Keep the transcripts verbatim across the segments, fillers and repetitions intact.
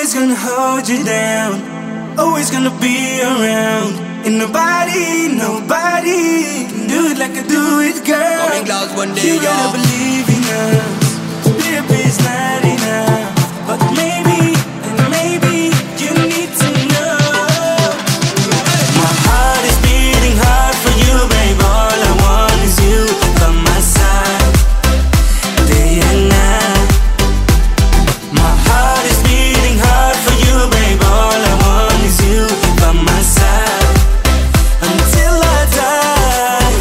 always gonna hold you down, always gonna be around. And nobody, nobody can do it like I do it, girl. Coming clouds one day, you gotta y'all. believe in us. Baby, it's not enough, but maybe, and maybe you need to know. My heart is beating hard for you, babe. All I want is you by my side, day and night. My heart is beating hard for you, babe. All I want is you by my side until I die.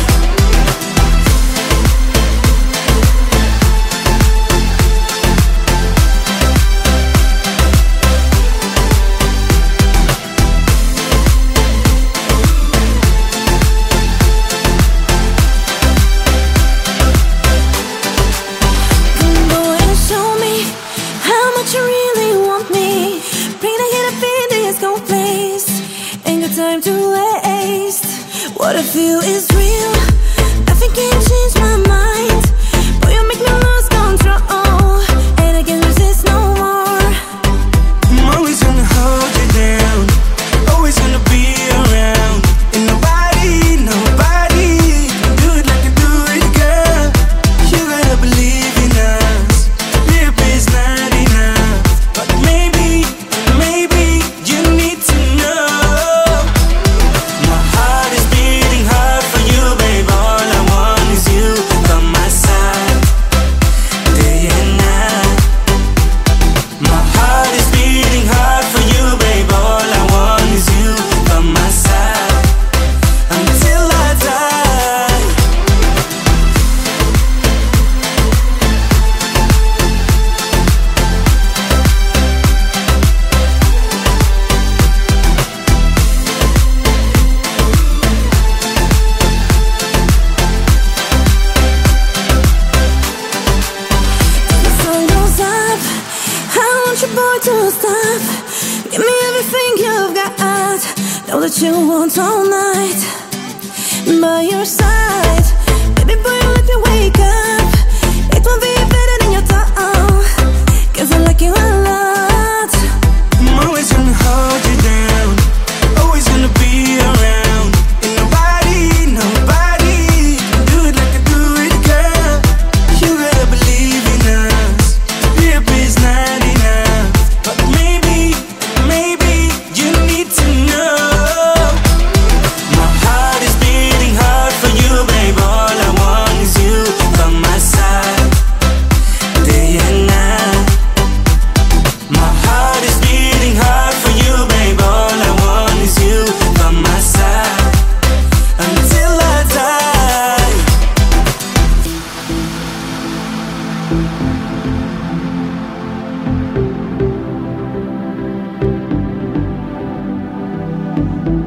Come on and show me how much you really want me. Bring the heat up in this cold place. Ain't got time to waste. What I feel is real. Nothing can change my mind. Boy, you make me lose control, and I can't resist no more. I'm always gonna hold you down, always gonna be around. And nobody, nobody can do it like I do it, girl. You gotta believe in us. Baby, it's not enough, but maybe, maybe you need to know. My heart is beating hard for you, babe. All I want is you by my side, day and night. My heart is beating hard for you, babe. All I want is you by my side until I die. The sun goes up. I want your boy to stop. Give me everything you've got. Know that you want all night by your side. Baby boy, let me wake up. It won't be better than your tongue, 'cause I like you a lot. I'm always gonna hold you down, always gonna be around. And nobody, nobody can do it like I do it, girl. You gotta believe in us. Baby, it's not enough, but maybe, maybe you need to know. My heart is beating hard for you, babe. All I want is you by my side, day and night. My heart is beating hard for you, babe. All I want is you by my side until I die.